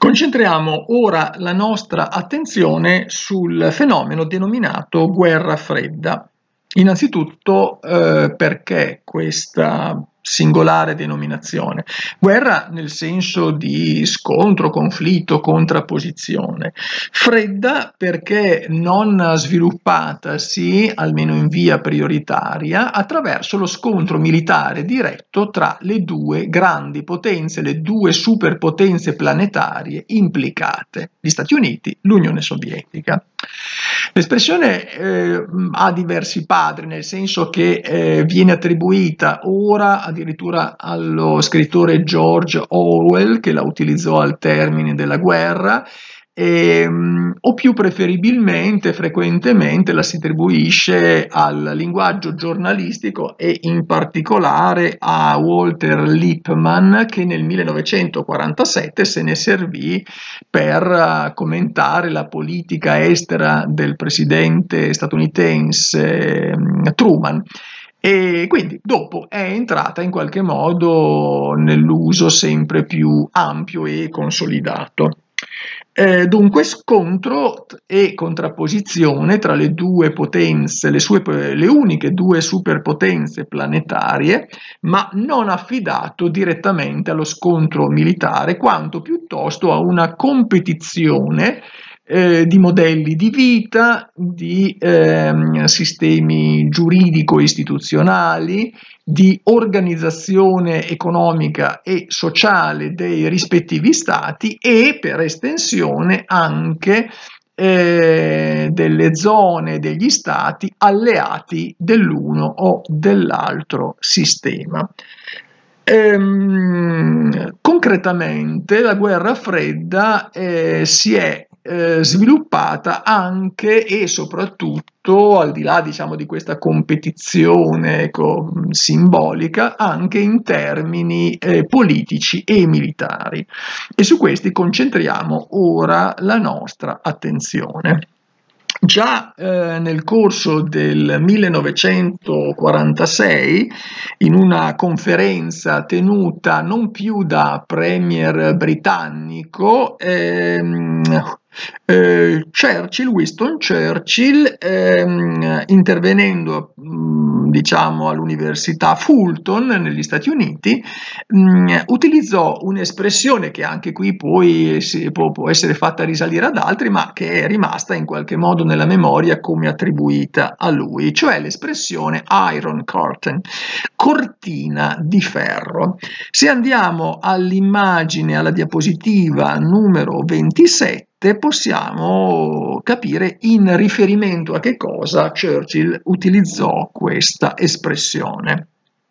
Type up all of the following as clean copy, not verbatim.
Concentriamo ora la nostra attenzione sul fenomeno denominato guerra fredda. Innanzitutto, perché questa singolare denominazione? Guerra nel senso di scontro, conflitto, contrapposizione. Fredda perché non sviluppatasi, almeno in via prioritaria, attraverso lo scontro militare diretto tra le due grandi potenze, le due superpotenze planetarie implicate, gli Stati Uniti, l'Unione Sovietica. L'espressione ha diversi padri, nel senso che viene attribuita ora addirittura allo scrittore George Orwell, che la utilizzò al termine della guerra, o più preferibilmente, frequentemente la si attribuisce al linguaggio giornalistico e in particolare a Walter Lippmann, che nel 1947 se ne servì per commentare la politica estera del presidente statunitense Truman. E quindi dopo è entrata in qualche modo nell'uso sempre più ampio e consolidato. Dunque scontro e contrapposizione tra le due potenze, le uniche due superpotenze planetarie, ma non affidato direttamente allo scontro militare, quanto piuttosto a una competizione di modelli di vita, di sistemi giuridico-istituzionali, di organizzazione economica e sociale dei rispettivi stati e per estensione anche delle zone degli stati alleati dell'uno o dell'altro sistema. Concretamente la guerra fredda si è sviluppata anche e soprattutto, al di là diciamo di questa competizione simbolica, anche in termini politici e militari, e su questi concentriamo ora la nostra attenzione. Già nel corso del 1946, in una conferenza tenuta non più da premier britannico, Winston Churchill, intervenendo diciamo all'Università Fulton negli Stati Uniti, utilizzò un'espressione che anche qui poi può essere fatta risalire ad altri, ma che è rimasta in qualche modo nella memoria come attribuita a lui, cioè l'espressione Iron Curtain, cortina di ferro. Se andiamo all'immagine, alla diapositiva numero 27, possiamo capire in riferimento a che cosa Churchill utilizzò questa espressione.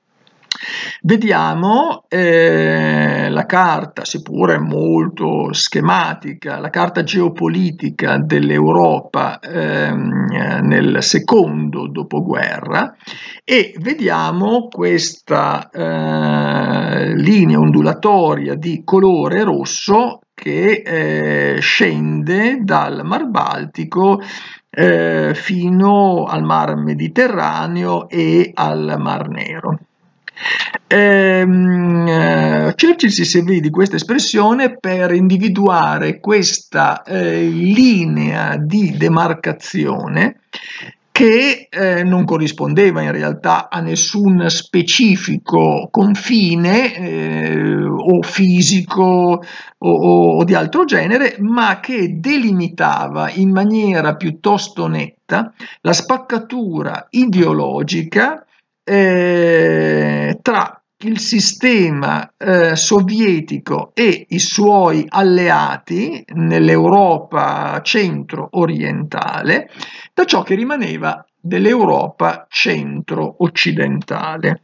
Vediamo la carta, seppure molto schematica, la carta geopolitica dell'Europa nel secondo dopoguerra, e vediamo questa linea ondulatoria di colore rosso che scende dal Mar Baltico fino al Mar Mediterraneo e al Mar Nero. Churchill si servì di questa espressione per individuare questa linea di demarcazione che non corrispondeva in realtà a nessun specifico confine o fisico o di altro genere, ma che delimitava in maniera piuttosto netta la spaccatura ideologica tra il sistema sovietico e i suoi alleati nell'Europa centro-orientale, da ciò che rimaneva dell'Europa centro-occidentale.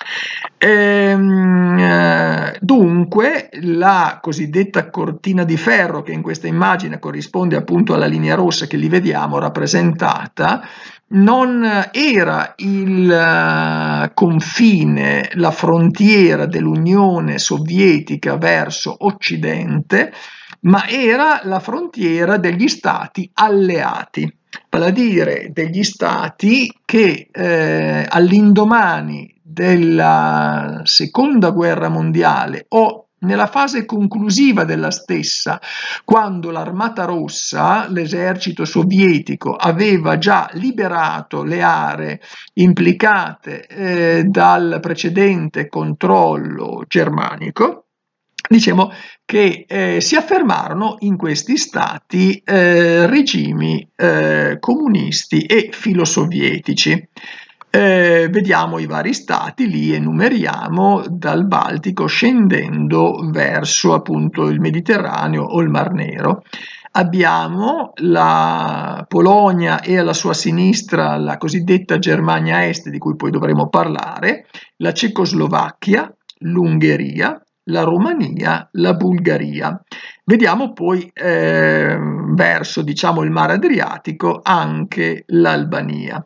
Dunque la cosiddetta cortina di ferro, che in questa immagine corrisponde appunto alla linea rossa che lì vediamo rappresentata, non era il confine, la frontiera dell'Unione Sovietica verso Occidente, ma era la frontiera degli stati alleati, vale a dire degli stati che all'indomani della seconda guerra mondiale o nella fase conclusiva della stessa, quando l'Armata Rossa, l'esercito sovietico, aveva già liberato le aree implicate dal precedente controllo germanico, diciamo che si affermarono in questi stati regimi comunisti e filosovietici. Vediamo i vari stati, li enumeriamo dal Baltico scendendo verso appunto il Mediterraneo o il Mar Nero. Abbiamo la Polonia e alla sua sinistra la cosiddetta Germania Est, di cui poi dovremo parlare, la Cecoslovacchia, l'Ungheria, la Romania, la Bulgaria. Vediamo poi verso, diciamo, il Mar Adriatico anche l'Albania.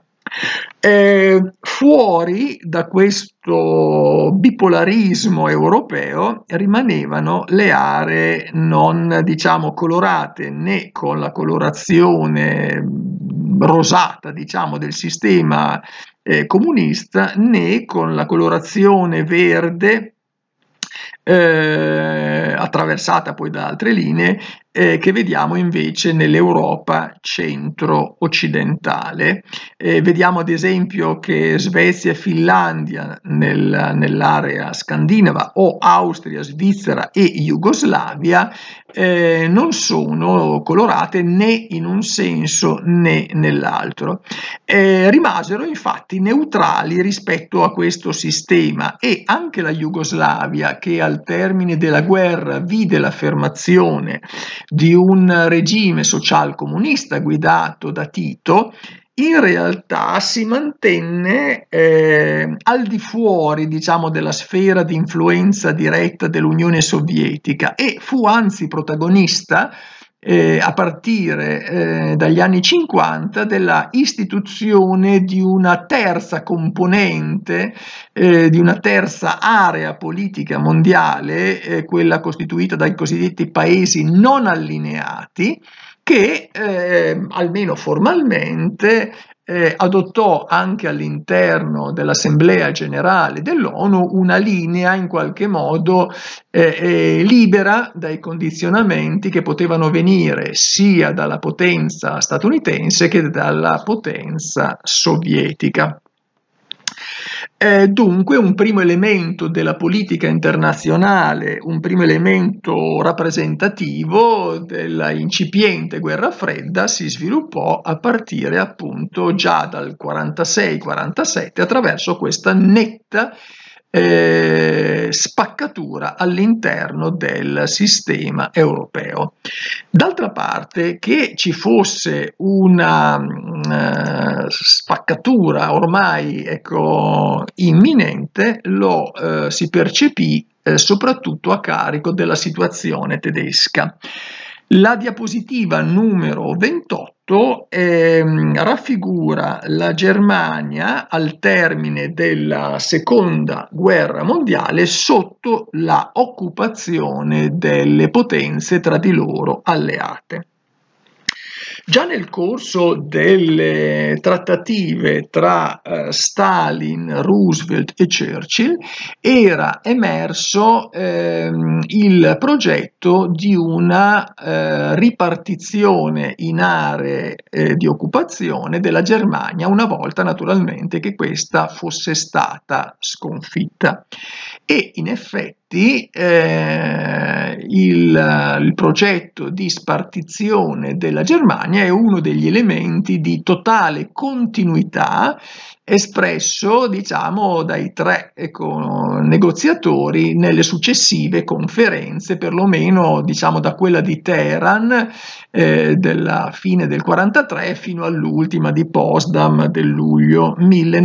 Fuori da questo bipolarismo europeo rimanevano le aree non, diciamo, colorate né con la colorazione rosata, diciamo, del sistema comunista, né con la colorazione verde attraversata poi da altre linee che vediamo invece nell'Europa centro-occidentale. Vediamo ad esempio che Svezia e Finlandia nell'area scandinava o Austria, Svizzera e Jugoslavia non sono colorate né in un senso né nell'altro. Rimasero infatti neutrali rispetto a questo sistema e anche la Jugoslavia, che al termine della guerra vide l'affermazione di un regime socialcomunista guidato da Tito, in realtà si mantenne al di fuori, diciamo, della sfera di influenza diretta dell'Unione Sovietica e fu anzi protagonista a partire dagli anni 50 della istituzione di una terza componente, di una terza area politica mondiale, quella costituita dai cosiddetti paesi non allineati, che almeno formalmente adottò anche all'interno dell'Assemblea Generale dell'ONU una linea in qualche modo libera dai condizionamenti che potevano venire sia dalla potenza statunitense che dalla potenza sovietica. Dunque un primo elemento della politica internazionale, un primo elemento rappresentativo della incipiente guerra fredda si sviluppò a partire appunto già dal 46-47 attraverso questa netta spaccatura all'interno del sistema europeo. D'altra parte, che ci fosse una spaccatura ormai imminente lo si percepì soprattutto a carico della situazione tedesca. La diapositiva numero 28 raffigura la Germania al termine della seconda guerra mondiale sotto la occupazione delle potenze tra di loro alleate. Già nel corso delle trattative tra Stalin, Roosevelt e Churchill era emerso il progetto di una ripartizione in aree di occupazione della Germania una volta naturalmente che questa fosse stata sconfitta. E in effetti il progetto di spartizione della Germania è uno degli elementi di totale continuità espresso, diciamo, dai tre negoziatori nelle successive conferenze, perlomeno, diciamo, da quella di Teheran della fine del 43 fino all'ultima di Potsdam del luglio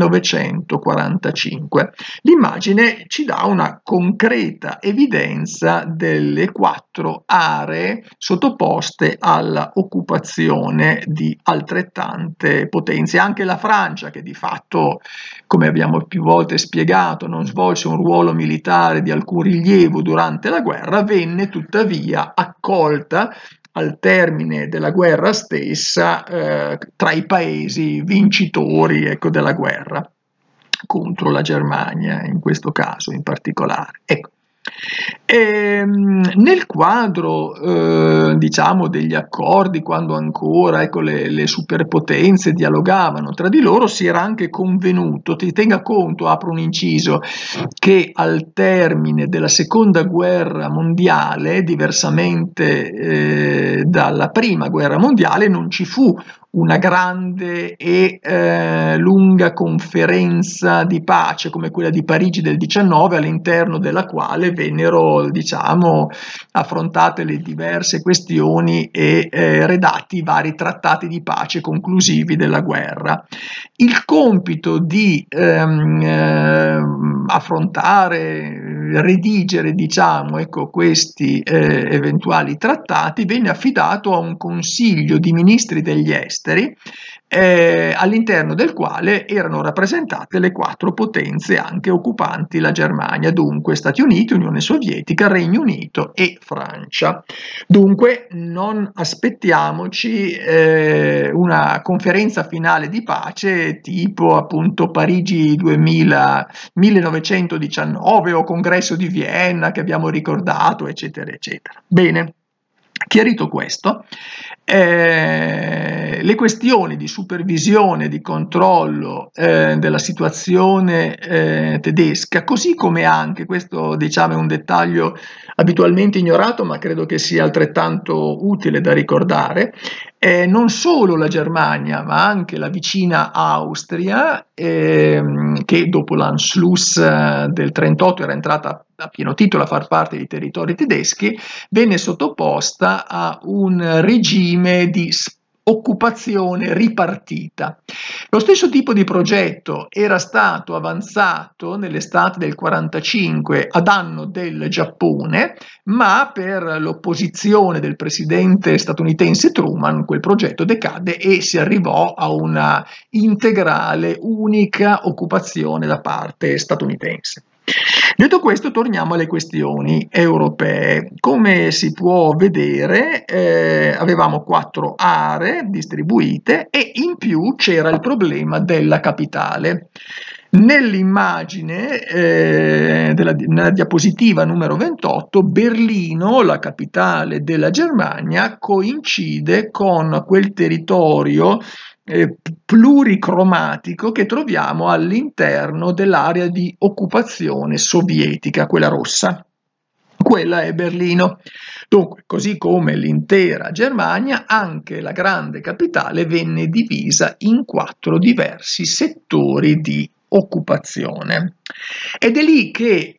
1945. L'immagine ci dà una concreta evidenza delle quattro aree sottoposte alla occupazione di altrettante potenze. Anche la Francia, che di fatto, come abbiamo più volte spiegato, non svolse un ruolo militare di alcun rilievo durante la guerra, venne tuttavia accolta al termine della guerra stessa tra i paesi vincitori della guerra contro la Germania in questo caso in particolare. Ecco. Nel quadro, diciamo, degli accordi, quando ancora, ecco, le superpotenze dialogavano tra di loro, si era anche convenuto, ti tenga conto, apro un inciso, che al termine della seconda guerra mondiale, diversamente dalla prima guerra mondiale, non ci fu una grande e lunga conferenza di pace come quella di Parigi del 19, all'interno della quale vennero, diciamo, affrontate le diverse questioni e redatti i vari trattati di pace conclusivi della guerra. Il compito di affrontare, redigere, diciamo, ecco, questi eventuali trattati venne affidato a un consiglio di ministri degli esteri, all'interno del quale erano rappresentate le 4 potenze anche occupanti la Germania, dunque Stati Uniti, Unione Sovietica, Regno Unito e Francia. Dunque non aspettiamoci una conferenza finale di pace tipo appunto Parigi 1919 o Congresso di Vienna che abbiamo ricordato, eccetera, eccetera. Bene. Chiarito questo, le questioni di supervisione, di controllo della situazione tedesca, così come anche, questo diciamo è un dettaglio abitualmente ignorato, ma credo che sia altrettanto utile da ricordare, non solo la Germania, ma anche la vicina Austria, che dopo l'Anschluss del 1938 era entrata a pieno titolo a far parte dei territori tedeschi, venne sottoposta a un regime di occupazione ripartita. Lo stesso tipo di progetto era stato avanzato nell'estate del 1945 a danno del Giappone, ma per l'opposizione del presidente statunitense Truman quel progetto decadde e si arrivò a una integrale, unica occupazione da parte statunitense. Detto questo, torniamo alle questioni europee. Come si può vedere, avevamo 4 aree distribuite e in più c'era il problema della capitale. Nell'immagine, nella diapositiva numero 28, Berlino, la capitale della Germania, coincide con quel territorio pluricromatico che troviamo all'interno dell'area di occupazione sovietica, quella rossa. Quella è Berlino. Dunque, così come l'intera Germania, anche la grande capitale venne divisa in 4 diversi settori di occupazione. Ed è lì che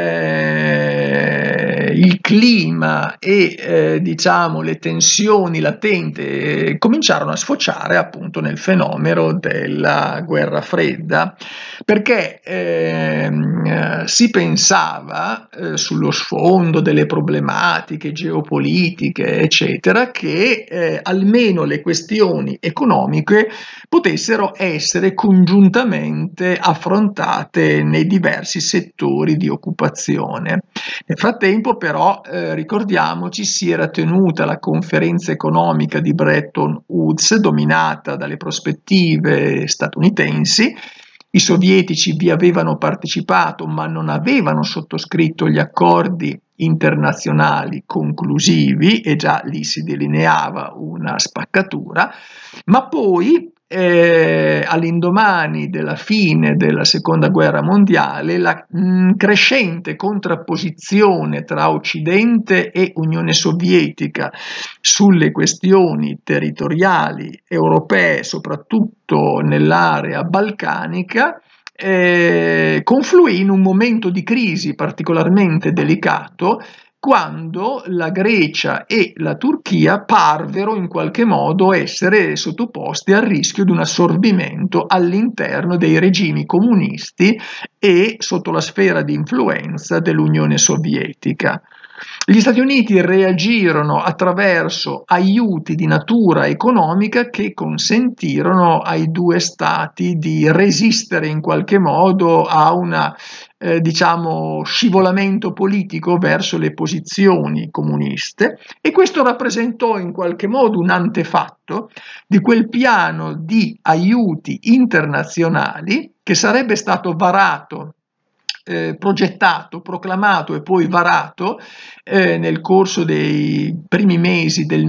il clima e diciamo le tensioni latenti cominciarono a sfociare appunto nel fenomeno della guerra fredda, perché si pensava sullo sfondo delle problematiche geopolitiche eccetera che almeno le questioni economiche potessero essere congiuntamente affrontate nei diversi settori di occupazione. Nel frattempo però ricordiamoci si era tenuta la conferenza economica di Bretton Woods dominata dalle prospettive statunitensi. I sovietici vi avevano partecipato ma non avevano sottoscritto gli accordi internazionali conclusivi e già lì si delineava una spaccatura, ma poi all'indomani della fine della seconda guerra mondiale la crescente contrapposizione tra Occidente e Unione Sovietica sulle questioni territoriali europee, soprattutto nell'area balcanica, confluì in un momento di crisi particolarmente delicato quando la Grecia e la Turchia parvero in qualche modo essere sottoposti al rischio di un assorbimento all'interno dei regimi comunisti e sotto la sfera di influenza dell'Unione Sovietica. Gli Stati Uniti reagirono attraverso aiuti di natura economica che consentirono ai 2 stati di resistere in qualche modo a una diciamo scivolamento politico verso le posizioni comuniste e questo rappresentò in qualche modo un antefatto di quel piano di aiuti internazionali che sarebbe stato varato progettato, proclamato e poi varato nel corso dei primi mesi del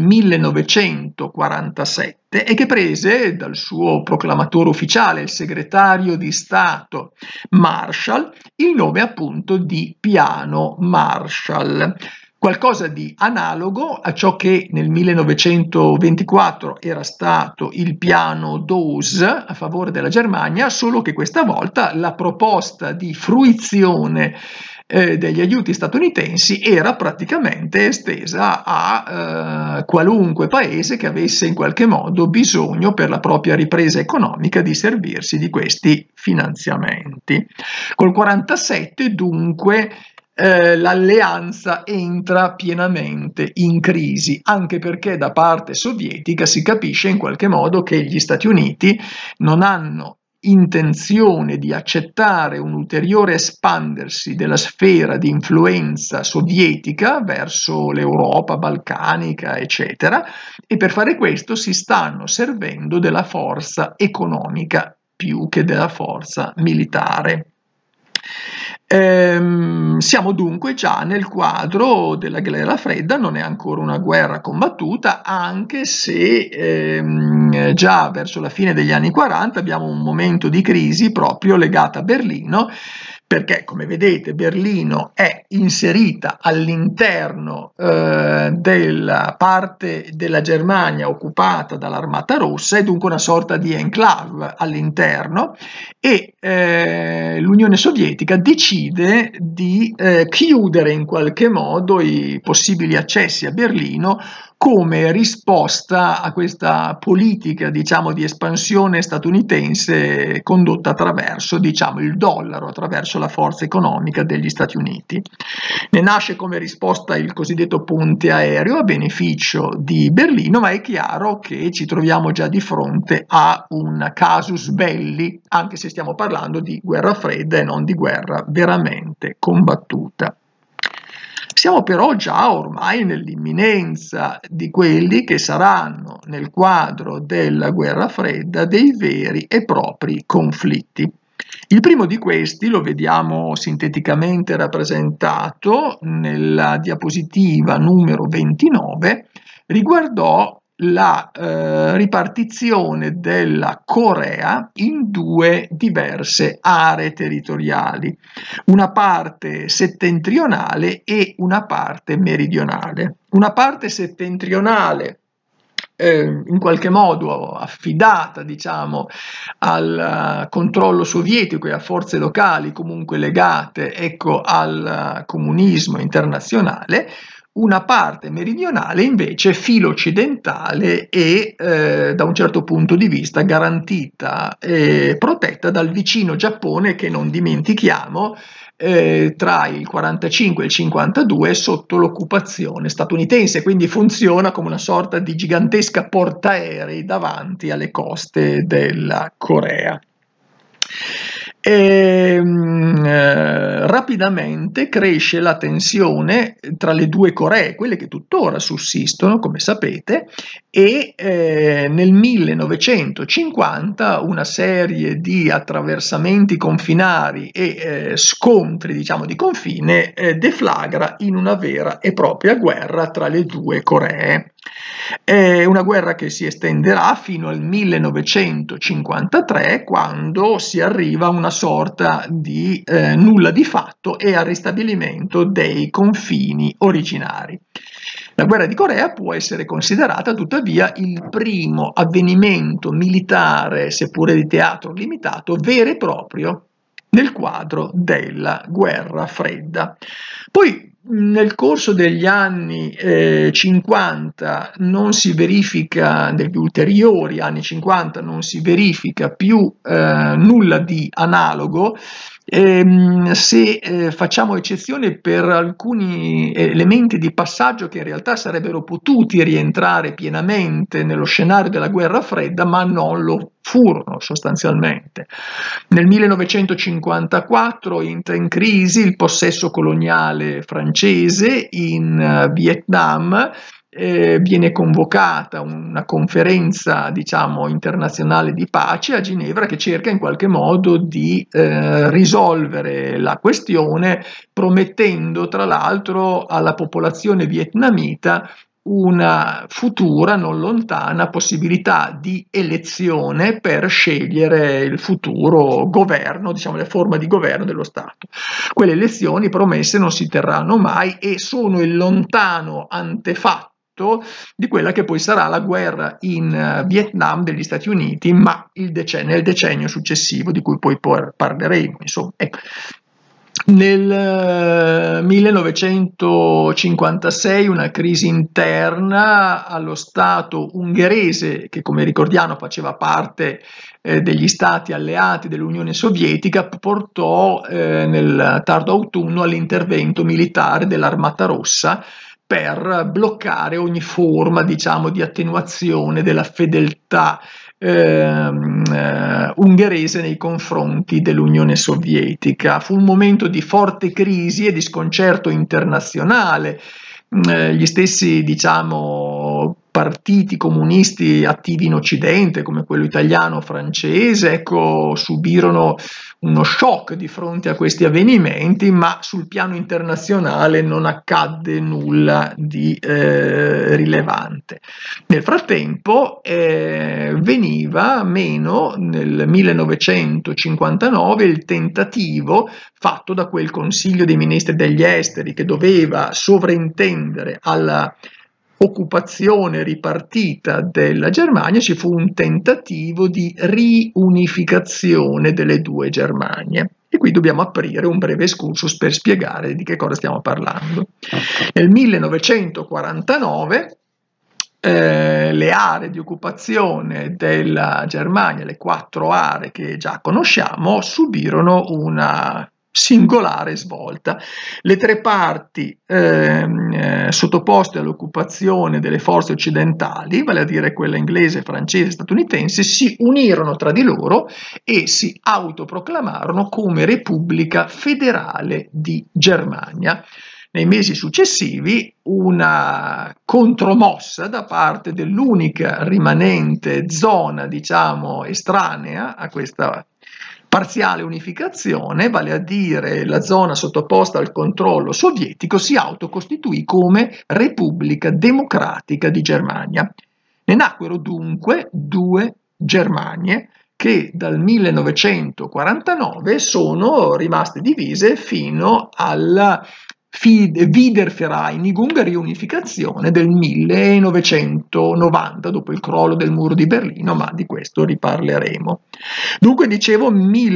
1947 e che prese dal suo proclamatore ufficiale, il segretario di Stato Marshall, il nome appunto di Piano Marshall. Qualcosa di analogo a ciò che nel 1924 era stato il piano Dawes a favore della Germania, solo che questa volta la proposta di fruizione degli aiuti statunitensi era praticamente estesa a qualunque paese che avesse in qualche modo bisogno per la propria ripresa economica di servirsi di questi finanziamenti. Col 47 dunque l'alleanza entra pienamente in crisi, anche perché da parte sovietica si capisce in qualche modo che gli Stati Uniti non hanno intenzione di accettare un ulteriore espandersi della sfera di influenza sovietica verso l'Europa balcanica, eccetera, e per fare questo si stanno servendo della forza economica più che della forza militare. Siamo dunque già nel quadro della guerra fredda, non è ancora una guerra combattuta, anche se già verso la fine degli anni 40 abbiamo un momento di crisi proprio legata a Berlino, perché come vedete Berlino è inserita all'interno della parte della Germania occupata dall'Armata Rossa, è dunque una sorta di enclave all'interno, e l'Unione Sovietica decide di chiudere in qualche modo i possibili accessi a Berlino come risposta a questa politica, diciamo, di espansione statunitense condotta attraverso, diciamo, il dollaro, attraverso la forza economica degli Stati Uniti. Ne nasce come risposta il cosiddetto ponte aereo a beneficio di Berlino, ma è chiaro che ci troviamo già di fronte a un casus belli, anche se stiamo parlando di guerra fredda e non di guerra veramente combattuta. Siamo però già ormai nell'imminenza di quelli che saranno, nel quadro della guerra fredda, dei veri e propri conflitti. Il primo di questi lo vediamo sinteticamente rappresentato nella diapositiva numero 29, riguardò la ripartizione della Corea in due diverse aree territoriali, una parte settentrionale e una parte meridionale. Una parte settentrionale in qualche modo affidata, diciamo, al controllo sovietico e a forze locali comunque legate, ecco, al comunismo internazionale, una parte meridionale invece filo-occidentale e da un certo punto di vista garantita e protetta dal vicino Giappone che, non dimentichiamo, tra il 45 e il 52 sotto l'occupazione statunitense, quindi funziona come una sorta di gigantesca portaerei davanti alle coste della Corea. Rapidamente cresce la tensione tra le due Coree, quelle che tuttora sussistono, come sapete, e nel 1950 una serie di attraversamenti confinari e scontri, diciamo, di confine deflagra in una vera e propria guerra tra le due Coree. È una guerra che si estenderà fino al 1953, quando si arriva a una sorta di nulla di fatto e al ristabilimento dei confini originari. La guerra di Corea può essere considerata tuttavia il primo avvenimento militare, seppure di teatro limitato, vero e proprio nel quadro della guerra fredda. Poi nel corso degli anni 50 non si verifica, negli ulteriori anni 50 non si verifica più nulla di analogo, se facciamo eccezione per alcuni elementi di passaggio che in realtà sarebbero potuti rientrare pienamente nello scenario della guerra fredda, ma non lo furono sostanzialmente. Nel 1954 entra in crisi il possesso coloniale francese in Vietnam viene convocata una conferenza, diciamo, internazionale di pace a Ginevra, che cerca in qualche modo di risolvere la questione, promettendo tra l'altro alla popolazione vietnamita una futura, non lontana, possibilità di elezione per scegliere il futuro governo, diciamo la forma di governo dello Stato. Quelle elezioni promesse non si terranno mai e sono il lontano antefatto di quella che poi sarà la guerra in Vietnam degli Stati Uniti, ma nel decennio successivo, di cui poi parleremo. Insomma, ecco. Nel 1956 una crisi interna allo Stato ungherese, che come ricordiamo faceva parte degli stati alleati dell'Unione Sovietica, portò nel tardo autunno all'intervento militare dell'Armata Rossa per bloccare ogni forma, diciamo, di attenuazione della fedeltà ungherese nei confronti dell'Unione Sovietica. Fu un momento di forte crisi e di sconcerto internazionale. Gli stessi, diciamo, partiti comunisti attivi in Occidente, come quello italiano o francese, ecco, subirono uno shock di fronte a questi avvenimenti, ma sul piano internazionale non accadde nulla di rilevante. Nel frattempo veniva meno nel 1959 il tentativo fatto da quel Consiglio dei Ministri degli Esteri che doveva sovrintendere alla occupazione ripartita della Germania. Ci fu un tentativo di riunificazione delle due Germanie. E qui dobbiamo aprire un breve excursus per spiegare di che cosa stiamo parlando. Nel 1949 le aree di occupazione della Germania, le 4 aree che già conosciamo, subirono una singolare svolta. Le 3 parti sottoposte all'occupazione delle forze occidentali, vale a dire quella inglese, francese e statunitense, si unirono tra di loro e si autoproclamarono come Repubblica Federale di Germania. Nei mesi successivi una contromossa da parte dell'unica rimanente zona, diciamo, estranea a questa parziale unificazione, vale a dire la zona sottoposta al controllo sovietico, si autocostituì come Repubblica Democratica di Germania. Ne nacquero dunque 2 Germanie che dal 1949 sono rimaste divise fino alla Wiedervereinigung, riunificazione del 1990, dopo il crollo del muro di Berlino, ma di questo riparleremo. Dunque, dicevo,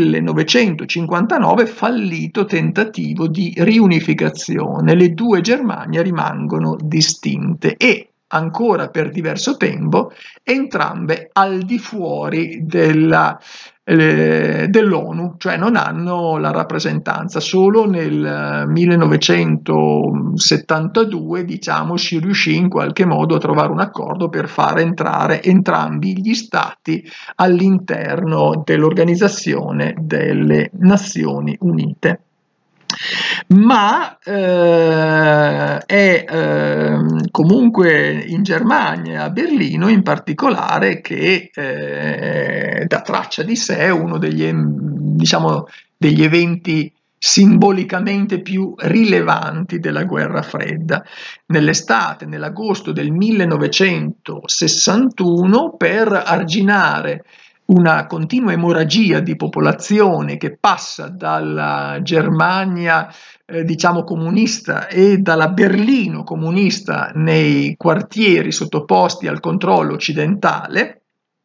1959, fallito tentativo di riunificazione, le 2 Germanie rimangono distinte e ancora per diverso tempo entrambe al di fuori dell'ONU, cioè non hanno la rappresentanza. Solo nel 1972, diciamo, si riuscì in qualche modo a trovare un accordo per far entrare entrambi gli stati all'interno dell'Organizzazione delle Nazioni Unite. Ma è comunque in Germania, a Berlino in particolare, che dà traccia di sé uno degli, diciamo, degli eventi simbolicamente più rilevanti della guerra fredda. Nell'estate, nell'agosto del 1961, per arginare una continua emorragia di popolazione che passa dalla Germania diciamo comunista e dalla Berlino comunista nei quartieri sottoposti al controllo occidentale,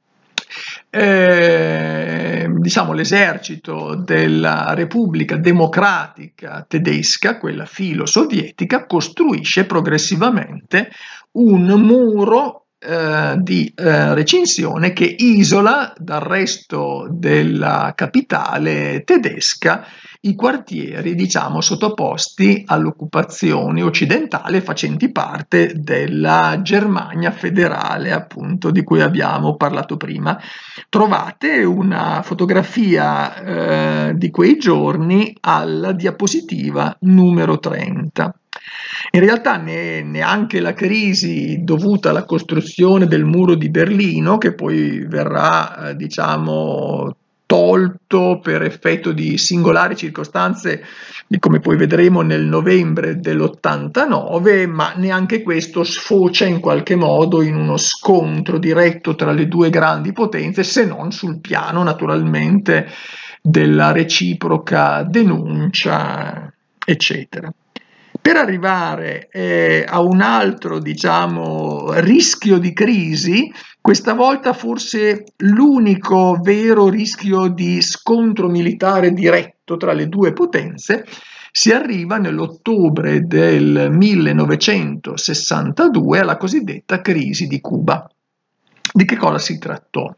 diciamo l'esercito della Repubblica Democratica Tedesca, quella filo-sovietica, costruisce progressivamente un muro di recinzione che isola dal resto della capitale tedesca i quartieri, diciamo, sottoposti all'occupazione occidentale facenti parte della Germania federale, appunto, di cui abbiamo parlato prima. Trovate una fotografia di quei giorni alla diapositiva numero 30. In realtà neanche la crisi dovuta alla costruzione del muro di Berlino, che poi verrà, diciamo, tolto per effetto di singolari circostanze, come poi vedremo nel novembre dell'89, ma neanche questo sfocia in qualche modo in uno scontro diretto tra le due grandi potenze, se non sul piano naturalmente della reciproca denuncia, eccetera. Per arrivare a un altro, diciamo, rischio di crisi, questa volta forse l'unico vero rischio di scontro militare diretto tra le due potenze, si arriva nell'ottobre del 1962 alla cosiddetta crisi di Cuba. Di che cosa si trattò?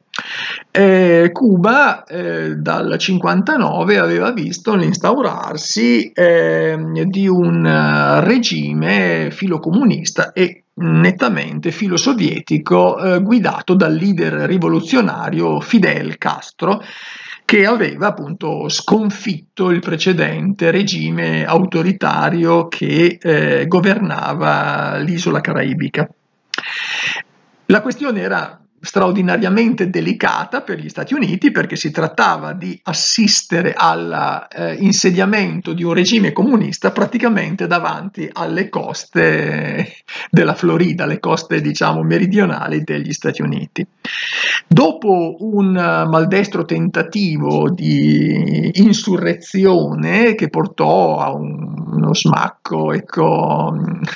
Cuba dal 59 aveva visto l'instaurarsi di un regime filocomunista e nettamente filosovietico guidato dal leader rivoluzionario Fidel Castro, che aveva appunto sconfitto il precedente regime autoritario che governava l'isola caraibica. La questione era straordinariamente delicata per gli Stati Uniti perché si trattava di assistere all'insediamento di un regime comunista praticamente davanti alle coste della Florida, le coste diciamo meridionali degli Stati Uniti. Dopo un maldestro tentativo di insurrezione che portò a uno smacco, ecco,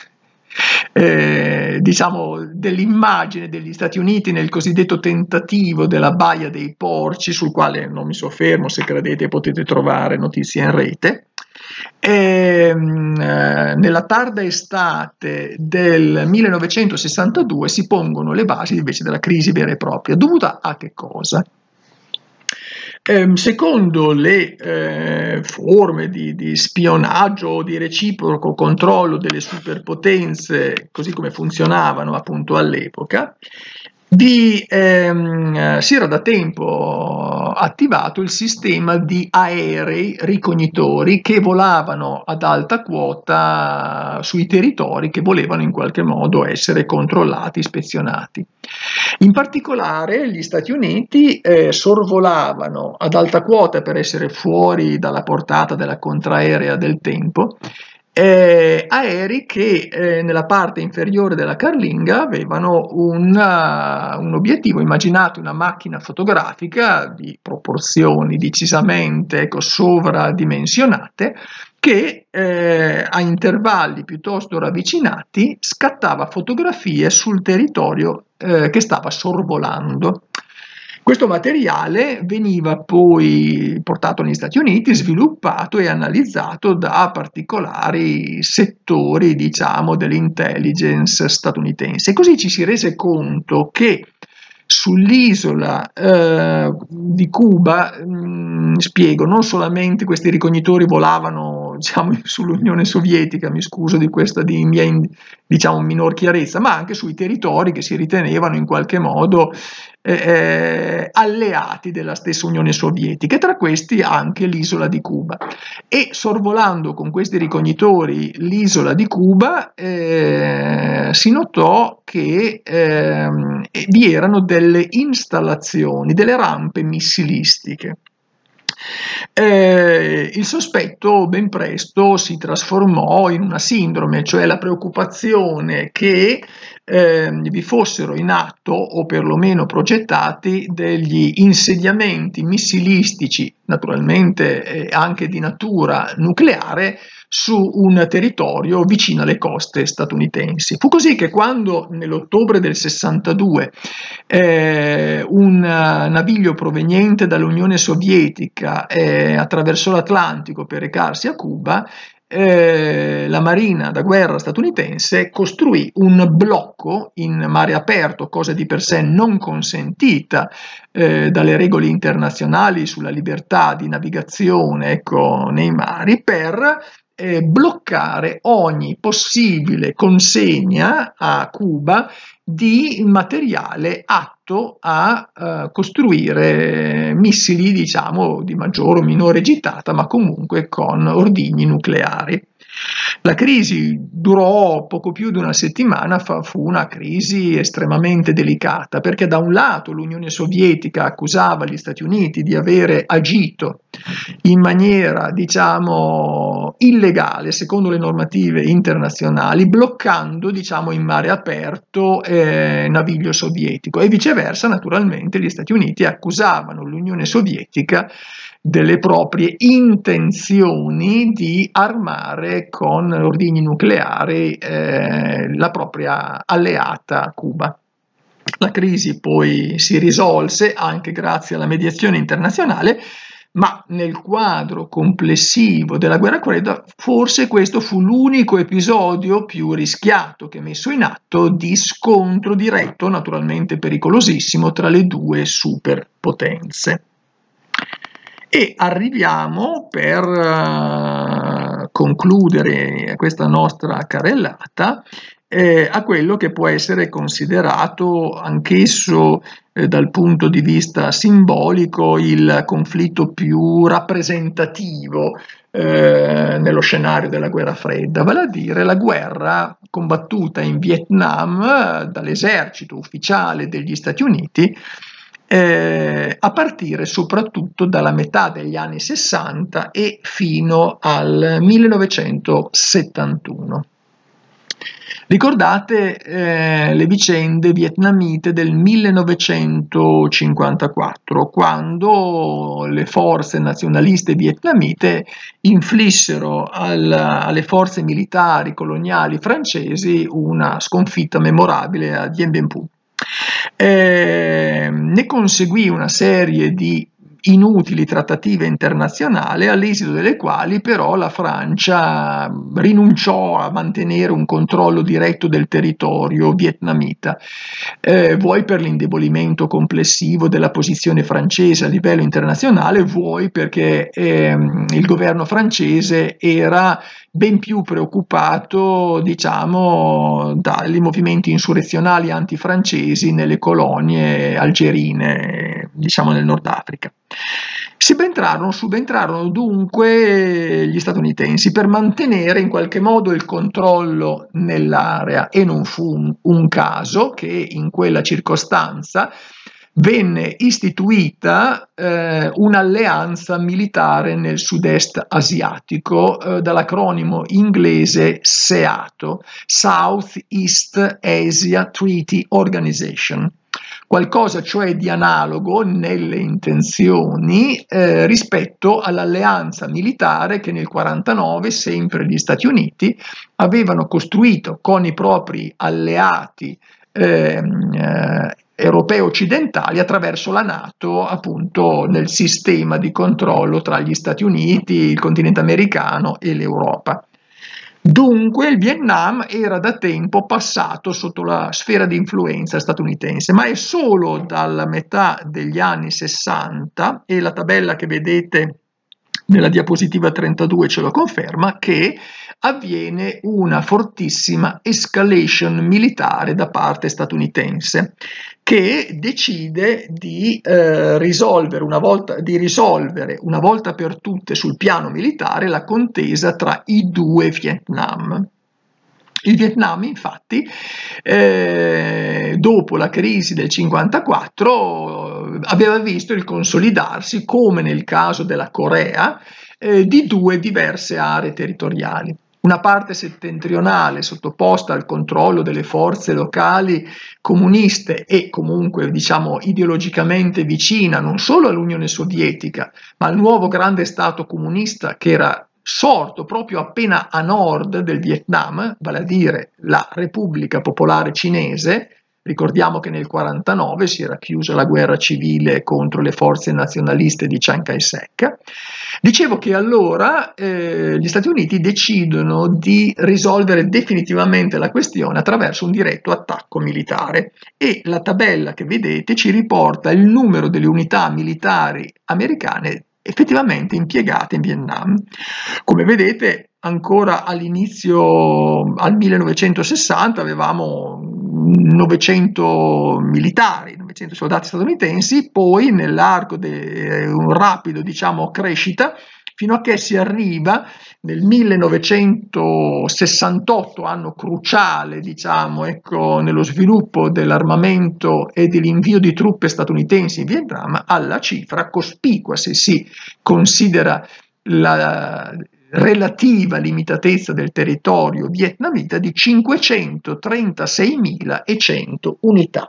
diciamo, dell'immagine degli Stati Uniti nel cosiddetto tentativo della Baia dei Porci, sul quale non mi soffermo, se credete potete trovare notizie in rete. Nella tarda estate del 1962 si pongono le basi invece della crisi vera e propria, dovuta a che cosa? Secondo le forme di spionaggio o di reciproco controllo delle superpotenze, così come funzionavano appunto all'epoca, si era da tempo attivato il sistema di aerei ricognitori che volavano ad alta quota sui territori che volevano in qualche modo essere controllati, ispezionati. In particolare gli Stati Uniti sorvolavano ad alta quota per essere fuori dalla portata della contraerea del tempo aerei che nella parte inferiore della carlinga avevano un obiettivo, immaginate una macchina fotografica di proporzioni decisamente ecco, sovradimensionate che a intervalli piuttosto ravvicinati scattava fotografie sul territorio che stava sorvolando. Questo materiale veniva poi portato negli Stati Uniti, sviluppato e analizzato da particolari settori, diciamo, dell'intelligence statunitense. E così ci si rese conto che sull'isola di Cuba, spiego, non solamente questi ricognitori volavano diciamo, sull'Unione Sovietica, mi scuso di questa di mia diciamo, minor chiarezza, ma anche sui territori che si ritenevano in qualche modo alleati della stessa Unione Sovietica e tra questi anche l'isola di Cuba. E sorvolando con questi ricognitori l'isola di Cuba si notò che vi erano delle installazioni, delle rampe missilistiche. Il sospetto ben presto si trasformò in una sindrome, cioè la preoccupazione che vi fossero in atto o perlomeno progettati degli insediamenti missilistici, naturalmente anche di natura nucleare, su un territorio vicino alle coste statunitensi. Fu così che quando nell'ottobre del 62 un naviglio proveniente dall'Unione Sovietica attraversò l'Atlantico per recarsi a Cuba, la marina da guerra statunitense costruì un blocco in mare aperto, cosa di per sé non consentita dalle regole internazionali sulla libertà di navigazione ecco, nei mari, per bloccare ogni possibile consegna a Cuba di materiale atto a costruire missili, diciamo, di maggiore o minore gittata, ma comunque con ordigni nucleari. La crisi durò poco più di una settimana, fu una crisi estremamente delicata, perché da un lato l'Unione Sovietica accusava gli Stati Uniti di avere agito in maniera, diciamo, illegale, secondo le normative internazionali, bloccando, diciamo, in mare aperto naviglio sovietico, e viceversa, naturalmente, gli Stati Uniti accusavano l'Unione Sovietica delle proprie intenzioni di armare con ordigni nucleari la propria alleata Cuba. La crisi poi si risolse anche grazie alla mediazione internazionale, ma nel quadro complessivo della guerra fredda forse questo fu l'unico episodio più rischiato che messo in atto di scontro diretto, naturalmente pericolosissimo, tra le due superpotenze. E arriviamo, per concludere questa nostra carrellata, a quello che può essere considerato anch'esso dal punto di vista simbolico il conflitto più rappresentativo nello scenario della guerra fredda, vale a dire la guerra combattuta in Vietnam dall'esercito ufficiale degli Stati Uniti a partire soprattutto dalla metà degli anni 60 e fino al 1971. Ricordate le vicende vietnamite del 1954, quando le forze nazionaliste vietnamite inflissero alle forze militari coloniali francesi una sconfitta memorabile a Dien Bien Phu. Ne conseguì una serie di inutili trattative internazionali, all'esito delle quali però la Francia rinunciò a mantenere un controllo diretto del territorio vietnamita, vuoi per l'indebolimento complessivo della posizione francese a livello internazionale, vuoi perché il governo francese era ben più preoccupato, diciamo, dai movimenti insurrezionali antifrancesi nelle colonie algerine, diciamo nel Nord Africa. Subentrarono dunque gli statunitensi per mantenere in qualche modo il controllo nell'area, e non fu un caso che in quella circostanza venne istituita un'alleanza militare nel sud-est asiatico dall'acronimo inglese SEATO, South East Asia Treaty Organization. Qualcosa cioè di analogo nelle intenzioni rispetto all'alleanza militare che nel 1949 sempre gli Stati Uniti avevano costruito con i propri alleati europei occidentali attraverso la NATO, appunto nel sistema di controllo tra gli Stati Uniti, il continente americano e l'Europa. Dunque il Vietnam era da tempo passato sotto la sfera di influenza statunitense, ma è solo dalla metà degli anni 60, e la tabella che vedete nella diapositiva 32 ce lo conferma, che avviene una fortissima escalation militare da parte statunitense, che decide di risolvere una volta per tutte sul piano militare la contesa tra i due Vietnam. Il Vietnam, infatti, dopo la crisi del 1954, aveva visto il consolidarsi, come nel caso della Corea, di due diverse aree territoriali. Una parte settentrionale sottoposta al controllo delle forze locali comuniste e comunque, diciamo, ideologicamente vicina non solo all'Unione Sovietica, ma al nuovo grande Stato comunista che era sorto proprio appena a nord del Vietnam, vale a dire la Repubblica Popolare Cinese. Ricordiamo che nel 1949 si era chiusa la guerra civile contro le forze nazionaliste di Chiang Kai-shek. Dicevo che allora gli Stati Uniti decidono di risolvere definitivamente la questione attraverso un diretto attacco militare, e la tabella che vedete ci riporta il numero delle unità militari americane effettivamente impiegate in Vietnam. Come vedete, ancora all'inizio, al 1960, avevamo 900 militari, 900 soldati statunitensi, poi nell'arco di un rapido, diciamo, crescita, fino a che si arriva nel 1968, anno cruciale, diciamo, ecco, nello sviluppo dell'armamento e dell'invio di truppe statunitensi in Vietnam, alla cifra cospicua, se si considera la relativa limitatezza del territorio vietnamita, di 536.100 unità.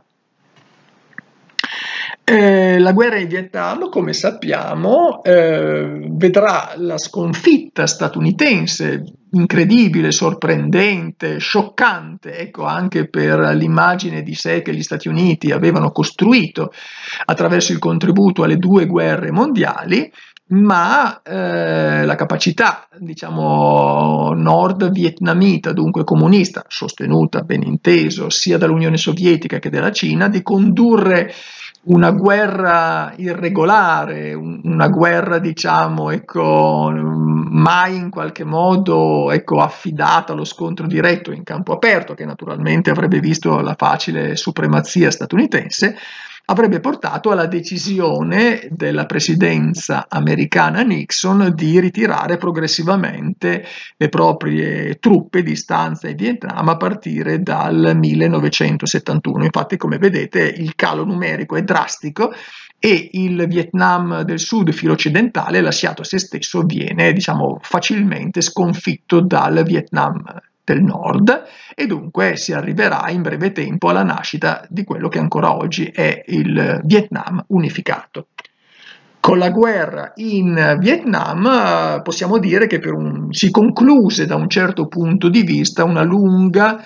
La guerra in Vietnam, come sappiamo, vedrà la sconfitta statunitense, incredibile, sorprendente, scioccante, ecco, anche per l'immagine di sé che gli Stati Uniti avevano costruito attraverso il contributo alle 2 guerre mondiali, ma la capacità, diciamo, nord-vietnamita, dunque comunista, sostenuta, ben inteso, sia dall'Unione Sovietica che dalla Cina, di condurre una guerra irregolare, una guerra, diciamo, ecco, mai in qualche modo, ecco, affidata allo scontro diretto in campo aperto, che naturalmente avrebbe visto la facile supremazia statunitense, avrebbe portato alla decisione della presidenza americana Nixon di ritirare progressivamente le proprie truppe di stanza in Vietnam a partire dal 1971. Infatti, come vedete, il calo numerico è drastico e il Vietnam del Sud filo-occidentale, lasciato a se stesso, viene, diciamo, facilmente sconfitto dal Vietnam del Nord, e dunque si arriverà in breve tempo alla nascita di quello che ancora oggi è il Vietnam unificato. Con la guerra in Vietnam possiamo dire che si concluse da un certo punto di vista una lunga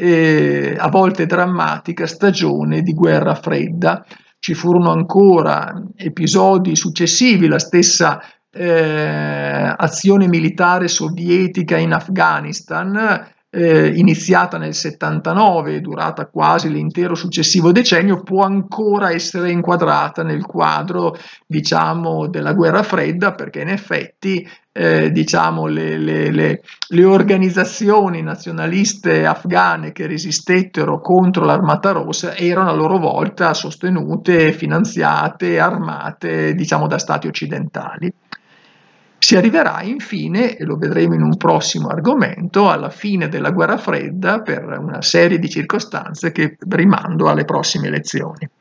a volte drammatica stagione di guerra fredda. Ci furono ancora episodi successivi, la stessa azione militare sovietica in Afghanistan, iniziata nel 79 e durata quasi l'intero successivo decennio, può ancora essere inquadrata nel quadro, diciamo, della guerra fredda, perché in effetti diciamo, le organizzazioni nazionaliste afghane che resistettero contro l'Armata Rossa erano a loro volta sostenute, finanziate, armate, diciamo, da stati occidentali. Si arriverà infine, e lo vedremo in un prossimo argomento, alla fine della guerra fredda per una serie di circostanze che rimando alle prossime lezioni.